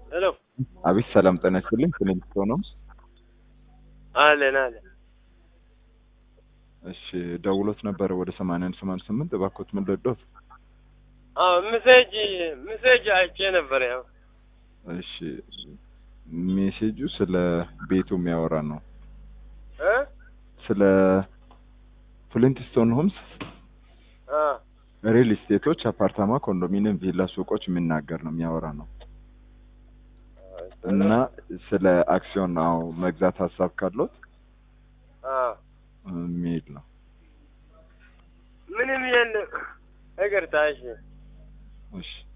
ሄሎ አቤት ሰላም ጤና ይስጥልኝ። ክሊኒክ ነው። አለን። እሺ ደውሎት ነበር ወደ 8188 እባክዎት ምን ልርዶት? ሜሴጅ አይቼ ነበር ያው። እሺ ሜሴጁ ስለ ቤቱ የሚያወራ ነው። ስለ ፍሊንትስቶን ሆምስ ሪል ስቴቶች፣ አፓርታማ፣ ኮንዶሚኒየም፣ ቪላ፣ ሱቆች የሚናገር ነው የሚያወራ ነው። እና ስለ አክሲዮን ነው መግዛት ሐሳብ ካለዎት የሚል ነው። ምንም የለም። እግርታ እሺ እሺ